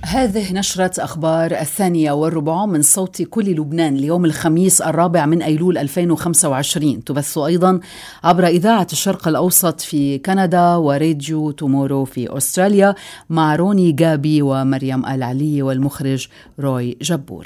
هذه نشرة أخبار 2:15 من صوت كل لبنان ليوم الخميس 4 من أيلول 2025. تبث أيضا عبر إذاعة الشرق الأوسط في كندا وراديو تومورو في أستراليا مع روني جابي ومريم العلي والمخرج روي جبور.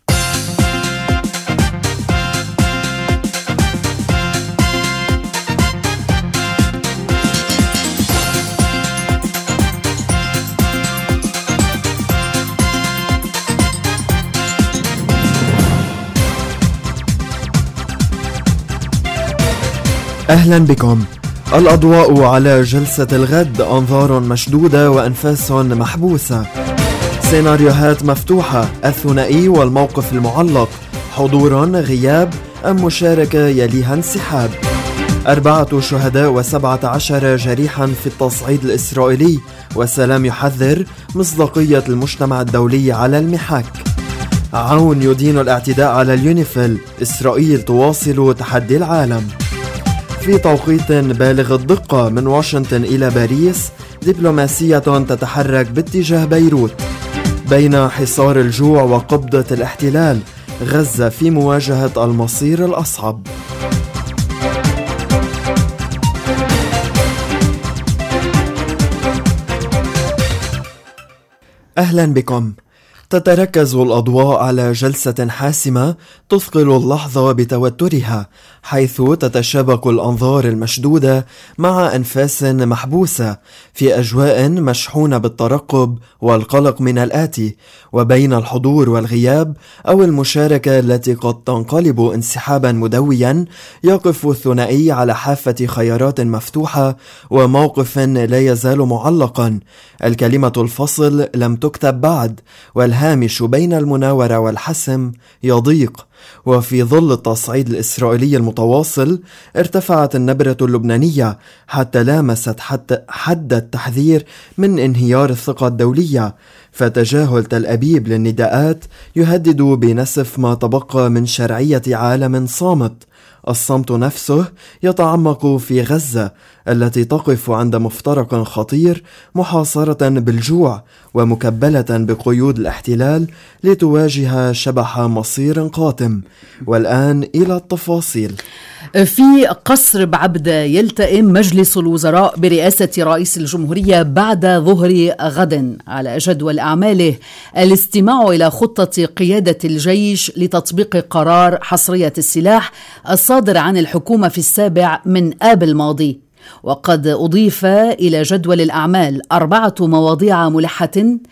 أهلا بكم. الأضواء على جلسة الغد، أنظار مشدودة وأنفاس محبوسة، سيناريوهات مفتوحة، الثنائي والموقف المعلق، حضور غياب أم مشاركة يليها انسحاب، 4 شهداء و17 جريحا في التصعيد الإسرائيلي، والسلام يحذر مصداقية المجتمع الدولي على المحك، عون يدين الاعتداء على اليونيفيل، إسرائيل تواصل تحدي العالم. في توقيت بالغ الدقة من واشنطن إلى باريس، دبلوماسية تتحرك باتجاه بيروت. بين حصار الجوع وقبضة الاحتلال، غزة في مواجهة المصير الأصعب. أهلا بكم. تتركز الأضواء على جلسة حاسمة تثقل اللحظة بتوترها، حيث تتشابك الأنظار المشدودة مع أنفاس محبوسة في أجواء مشحونة بالترقب والقلق من الآتي، وبين الحضور والغياب أو المشاركة التي قد تنقلب انسحابا مدويا، يقف الثنائي على حافة خيارات مفتوحة وموقف لا يزال معلقا. الكلمة الفصل لم تكتب بعد، والهامش بين المناورة والحسم يضيق. وفي ظل التصعيد الإسرائيلي المتواصل، ارتفعت النبرة اللبنانية حتى لامست حد التحذير من انهيار الثقة الدولية، فتجاهل تل أبيب للنداءات يهدد بنسف ما تبقى من شرعية عالم صامت. الصمت نفسه يتعمق في غزة التي تقف عند مفترق خطير، محاصرة بالجوع ومكبلة بقيود الاحتلال لتواجه شبح مصير قاتم. والآن إلى التفاصيل. في قصر بعبدة يلتئم مجلس الوزراء برئاسة رئيس الجمهورية بعد ظهر غد. على جدول أعماله الاستماع إلى خطة قيادة الجيش لتطبيق قرار حصرية السلاح الصادر عن الحكومة في 7 من آب الماضي. وقد أضيف إلى جدول الأعمال 4 مواضيع ملحة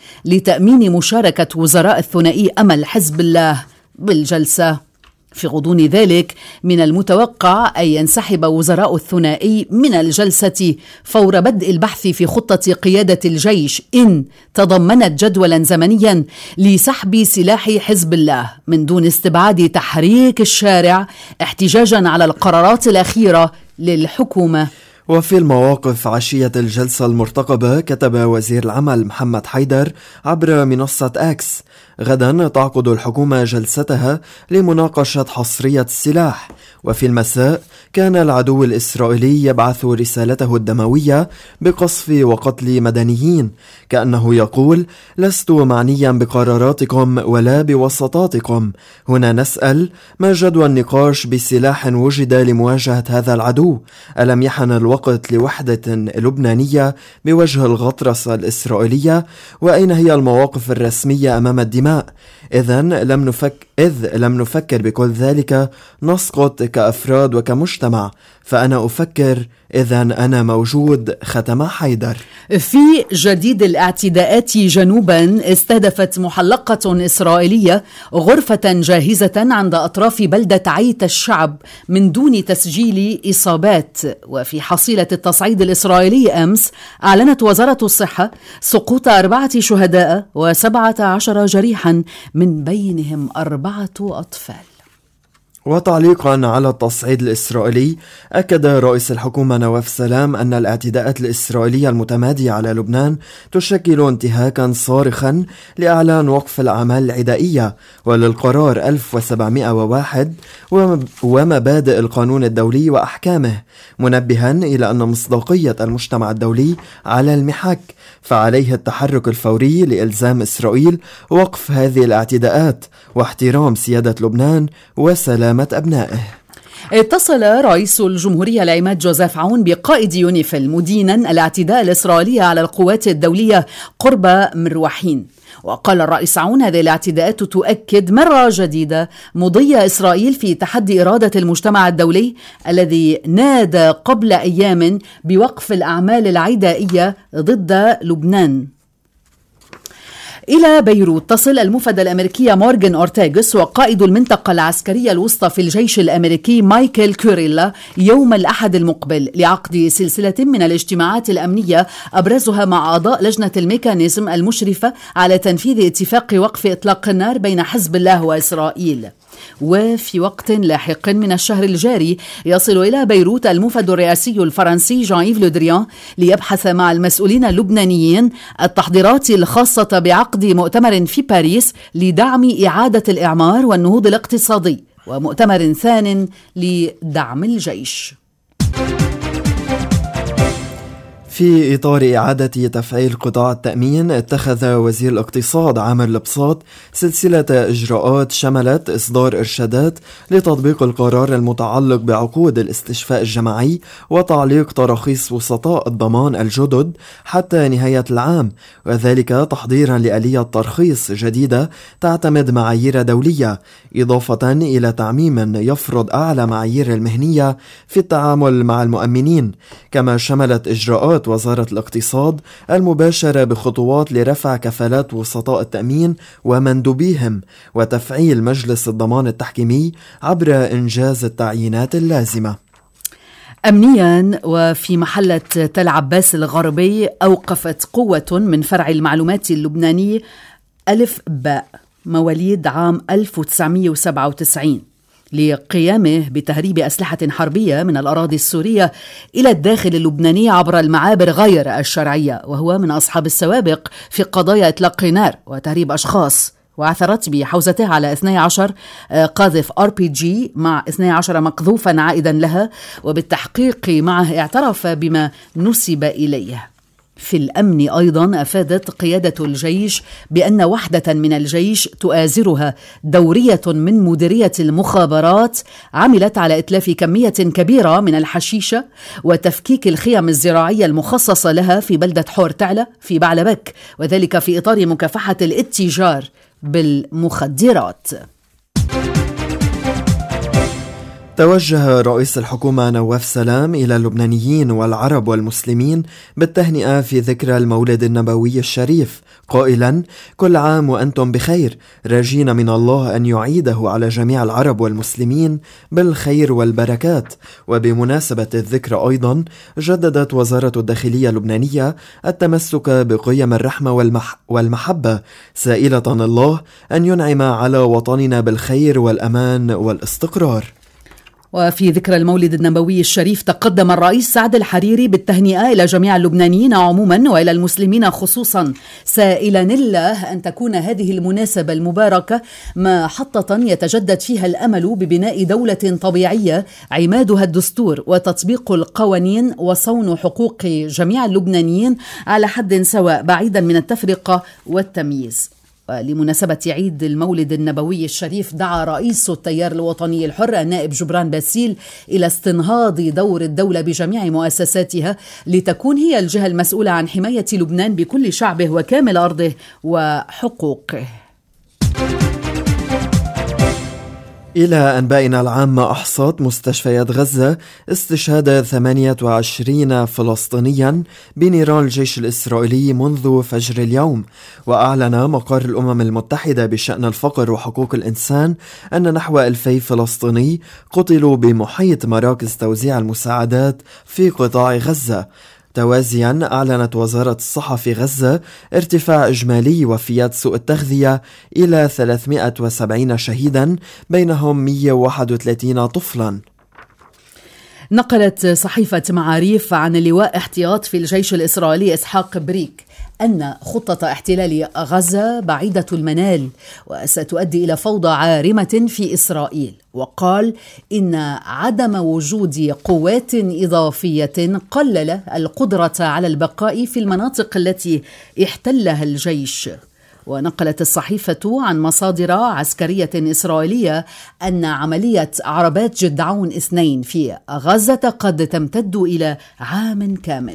لتأمين مشاركة وزراء الثنائي أمل حزب الله بالجلسة. في غضون ذلك من المتوقع أن ينسحب وزراء الثنائي من الجلسة فور بدء البحث في خطة قيادة الجيش إن تضمنت جدولا زمنيا لسحب سلاح حزب الله، من دون استبعاد تحريك الشارع احتجاجا على القرارات الأخيرة للحكومة. وفي المواقف عشية الجلسة المرتقبة، كتب وزير العمل محمد حيدر عبر منصة أكس: غدا تعقد الحكومة جلستها لمناقشة حصرية السلاح. وفي المساء كان العدو الإسرائيلي يبعث رسالته الدموية بقصف وقتل مدنيين، كأنه يقول: لست معنيا بقراراتكم ولا بوساطاتكم. هنا نسأل: ما جدوى النقاش بسلاح وجد لمواجهة هذا العدو؟ ألم يحن الوقت لوحدة لبنانية بوجه الغطرسة الإسرائيلية؟ وأين هي المواقف الرسمية أمام الدماء؟ إذ لم نفكر بكل ذلك نسقط كأفراد وكمجتمع، فأنا أفكر إذا أنا موجود، ختم حيدر. في جديد الاعتداءات جنوبا، استهدفت محلقة إسرائيلية غرفة جاهزة عند أطراف بلدة عيت الشعب من دون تسجيل إصابات. وفي حصيلة التصعيد الإسرائيلي أمس، أعلنت وزارة الصحة سقوط 4 شهداء و17 جريحا، من بينهم 4 أطفال. وتعليقا على التصعيد الإسرائيلي، أكد رئيس الحكومة نواف سلام أن الاعتداءات الإسرائيلية المتمادية على لبنان تشكل انتهاكا صارخا لإعلان وقف الأعمال العدائية وللقرار 1701 ومبادئ القانون الدولي وأحكامه، منبها إلى أن مصداقية المجتمع الدولي على المحك فعليه التحرك الفوري لإلزام إسرائيل وقف هذه الاعتداءات واحترام سيادة لبنان وسلامة أبنائه. اتصل رئيس الجمهورية العماد جوزيف عون بقائد يونيفيل مدينا الاعتداء الإسرائيلي على القوات الدولية قرب مروحين. وقال الرئيس عون هذه الاعتداءات تؤكد مرة جديدة مضي إسرائيل في تحدي إرادة المجتمع الدولي الذي نادى قبل أيام بوقف الأعمال العدائية ضد لبنان. إلى بيروت تصل المفدى الأمريكي مورغان أورتيغوس وقائد المنطقة العسكرية الوسطى في الجيش الأمريكي مايكل كوريلا يوم الأحد المقبل لعقد سلسلة من الاجتماعات الأمنية أبرزها مع أعضاء لجنة الميكانيزم المشرفة على تنفيذ اتفاق وقف إطلاق النار بين حزب الله وإسرائيل. وفي وقت لاحق من الشهر الجاري يصل إلى بيروت المفد الرئاسي الفرنسي جان إيف لو دريان ليبحث مع المسؤولين اللبنانيين التحضيرات الخاصة بعقد مؤتمر في باريس لدعم إعادة الإعمار والنهوض الاقتصادي ومؤتمر ثان لدعم الجيش. في إطار إعادة تفعيل قطاع التأمين، اتخذ وزير الاقتصاد عامر البساط سلسلة إجراءات شملت إصدار إرشادات لتطبيق القرار المتعلق بعقود الاستشفاء الجماعي وتعليق تراخيص وسطاء الضمان الجدد حتى نهاية العام، وذلك تحضيرا لآلية ترخيص جديدة تعتمد معايير دولية، إضافة إلى تعميم يفرض أعلى معايير المهنية في التعامل مع المؤمنين. كما شملت إجراءات وزارة الاقتصاد المباشرة بخطوات لرفع كفالات وسطاء التأمين ومندوبيهم وتفعيل مجلس الضمان التحكيمي عبر إنجاز التعيينات اللازمة. أمنيا، وفي محلة تل عباس الغربي أوقفت قوة من فرع المعلومات اللبناني ألف باء مواليد عام 1997 لقيامه بتهريب أسلحة حربية من الأراضي السورية إلى الداخل اللبناني عبر المعابر غير الشرعية، وهو من أصحاب السوابق في قضايا إطلاق نار وتهريب أشخاص، وعثرت بحوزته على 12 قاذف RPG مع 12 مقذوفا عائدا لها، وبالتحقيق معه اعترف بما نسب إليه. في الأمن أيضا أفادت قيادة الجيش بأن وحدة من الجيش تؤازرها دورية من مديرية المخابرات عملت على إتلاف كمية كبيرة من الحشيشة وتفكيك الخيم الزراعية المخصصة لها في بلدة حور تعلى في بعلبك، وذلك في إطار مكافحة الاتجار بالمخدرات. توجه رئيس الحكومة نواف سلام إلى اللبنانيين والعرب والمسلمين بالتهنئة في ذكرى المولد النبوي الشريف، قائلا: كل عام وأنتم بخير، راجين من الله أن يعيده على جميع العرب والمسلمين بالخير والبركات. وبمناسبة الذكرى أيضا جددت وزارة الداخلية اللبنانية التمسك بقيم الرحمة والمحبة، سائلة الله أن ينعم على وطننا بالخير والأمان والاستقرار. وفي ذكرى المولد النبوي الشريف تقدم الرئيس سعد الحريري بالتهنئة إلى جميع اللبنانيين عموما وإلى المسلمين خصوصا، سائلا الله أن تكون هذه المناسبة المباركة محطة يتجدد فيها الأمل ببناء دولة طبيعية عمادها الدستور وتطبيق القوانين وصون حقوق جميع اللبنانيين على حد سواء بعيدا من التفرقة والتمييز. لمناسبة عيد المولد النبوي الشريف دعا رئيس التيار الوطني الحر النائب جبران باسيل إلى استنهاض دور الدولة بجميع مؤسساتها لتكون هي الجهة المسؤولة عن حماية لبنان بكل شعبه وكامل أرضه وحقوقه. إلى أنبائنا العامة، أحصت مستشفيات غزة استشهاد 28 فلسطينيا بنيران الجيش الإسرائيلي منذ فجر اليوم. وأعلن مقر الأمم المتحدة بشأن الفقر وحقوق الإنسان أن نحو 2000 فلسطيني قتلوا بمحيط مراكز توزيع المساعدات في قطاع غزة. توازيا أعلنت وزارة الصحة في غزة ارتفاع إجمالي وفيات سوء التغذية إلى 370 شهيدا بينهم 131 طفلا. نقلت صحيفة معاريف عن لواء احتياط في الجيش الإسرائيلي إسحاق بريك أن خطة احتلال غزة بعيدة المنال وستؤدي إلى فوضى عارمة في إسرائيل، وقال إن عدم وجود قوات إضافية قلل القدرة على البقاء في المناطق التي احتلها الجيش. ونقلت الصحيفة عن مصادر عسكرية إسرائيلية أن عملية عربات جدعون 2 في غزة قد تمتد إلى عام كامل.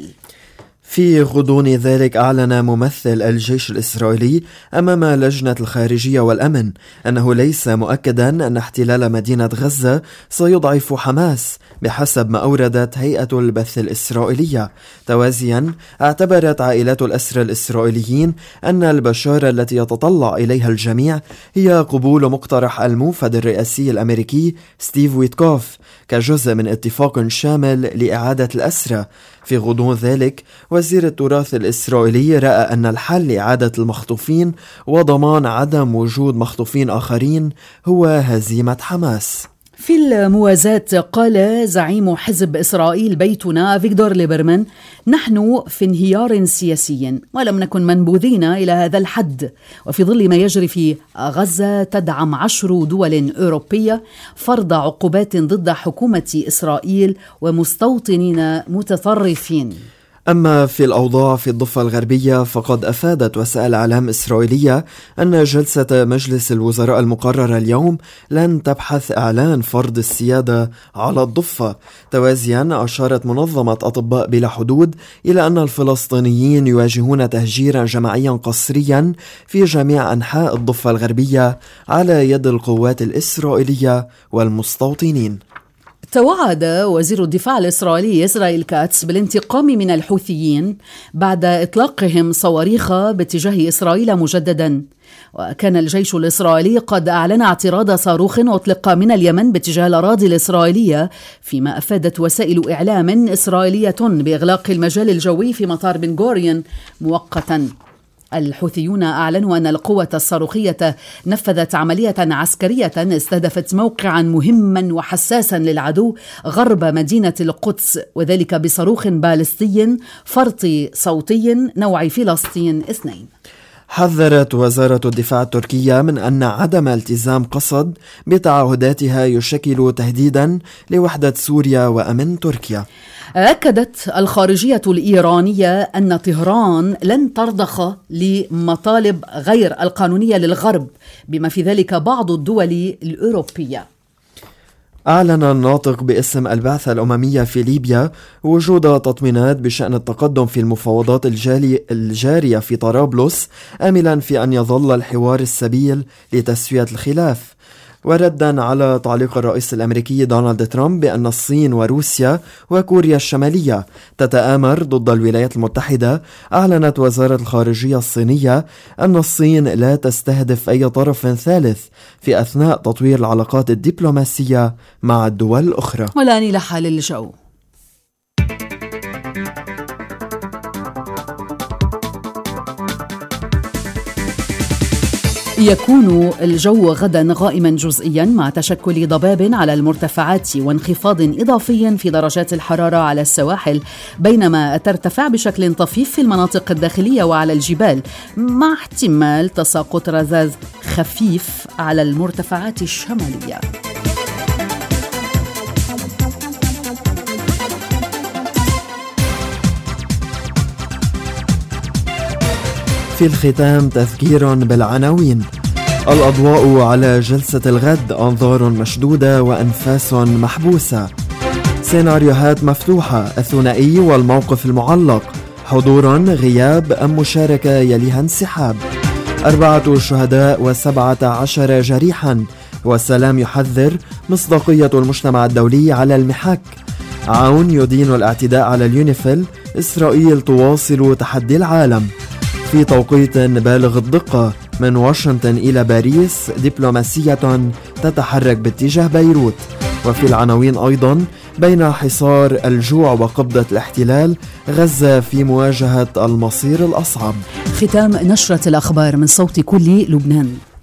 في غضون ذلك أعلن ممثل الجيش الإسرائيلي أمام لجنة الخارجية والأمن أنه ليس مؤكدا أن احتلال مدينة غزة سيضعف حماس بحسب ما أوردت هيئة البث الإسرائيلية. توازيا اعتبرت عائلات الأسرى الإسرائيليين أن البشارة التي يتطلع إليها الجميع هي قبول مقترح الموفد الرئاسي الأمريكي ستيف ويتكوف كجزء من اتفاق شامل لإعادة الأسرى. في غضون ذلك وزير التراث الإسرائيلي رأى أن الحل لإعادة المخطوفين وضمان عدم وجود مخطوفين آخرين هو هزيمة حماس. في الموازاة قال زعيم حزب إسرائيل بيتنا فيكتور ليبرمان: نحن في انهيار سياسي ولم نكن منبوذين إلى هذا الحد، وفي ظل ما يجري في غزة تدعم 10 دول أوروبية فرض عقوبات ضد حكومة إسرائيل ومستوطنين متطرفين. أما في الأوضاع في الضفة الغربية فقد أفادت وسائل إعلام إسرائيلية أن جلسة مجلس الوزراء المقررة اليوم لن تبحث إعلان فرض السيادة على الضفة. توازيا أشارت منظمة أطباء بلا حدود إلى أن الفلسطينيين يواجهون تهجيرا جماعيا قسريا في جميع أنحاء الضفة الغربية على يد القوات الإسرائيلية والمستوطنين. توعد وزير الدفاع الإسرائيلي إسرائيل كاتس بالانتقام من الحوثيين بعد إطلاقهم صواريخ باتجاه إسرائيل مجددا. وكان الجيش الإسرائيلي قد أعلن اعتراض صاروخ أطلق من اليمن باتجاه الأراضي الإسرائيلية، فيما أفادت وسائل إعلام إسرائيلية بإغلاق المجال الجوي في مطار بن غوريون مؤقتا. الحوثيون أعلنوا أن القوة الصاروخية نفذت عملية عسكرية استهدفت موقعا مهما وحساسا للعدو غرب مدينة القدس، وذلك بصاروخ باليستي فرطي صوتي نوع فلسطين 2. حذرت وزارة الدفاع التركية من أن عدم التزام قسد بتعهداتها يشكل تهديدا لوحدة سوريا وأمن تركيا. أكدت الخارجية الإيرانية أن طهران لن ترضخ لمطالب غير القانونية للغرب بما في ذلك بعض الدول الأوروبية. أعلن الناطق باسم البعثة الأممية في ليبيا وجود تطمينات بشأن التقدم في المفاوضات الجارية في طرابلس، آملا في أن يظل الحوار السبيل لتسوية الخلاف. وردا على تعليق الرئيس الأمريكي دونالد ترامب بأن الصين وروسيا وكوريا الشمالية تتآمر ضد الولايات المتحدة، أعلنت وزارة الخارجية الصينية أن الصين لا تستهدف أي طرف ثالث في أثناء تطوير العلاقات الدبلوماسية مع الدول الأخرى. والآن إلى حال الجو. يكون الجو غدا غائما جزئيا مع تشكل ضباب على المرتفعات وانخفاض إضافي في درجات الحرارة على السواحل، بينما ترتفع بشكل طفيف في المناطق الداخلية وعلى الجبال، مع احتمال تساقط رذاذ خفيف على المرتفعات الشمالية. في الختام تذكير بالعناوين. الأضواء على جلسة الغد، أنظار مشدودة وأنفاس محبوسة. سيناريوهات مفتوحة، الثنائي والموقف المعلق، حضور غياب أم مشاركة يليها انسحاب. 4 شهداء و17 جريحا، والسلام يحذر مصداقية المجتمع الدولي على المحك. عون يدين الاعتداء على اليونيفيل، إسرائيل تواصل تحدي العالم. في توقيت بالغ الدقة من واشنطن إلى باريس، دبلوماسية تتحرك باتجاه بيروت. وفي العناوين أيضا، بين حصار الجوع وقبضة الاحتلال، غزة في مواجهة المصير الأصعب. ختام نشرة الأخبار من صوت كل لبنان.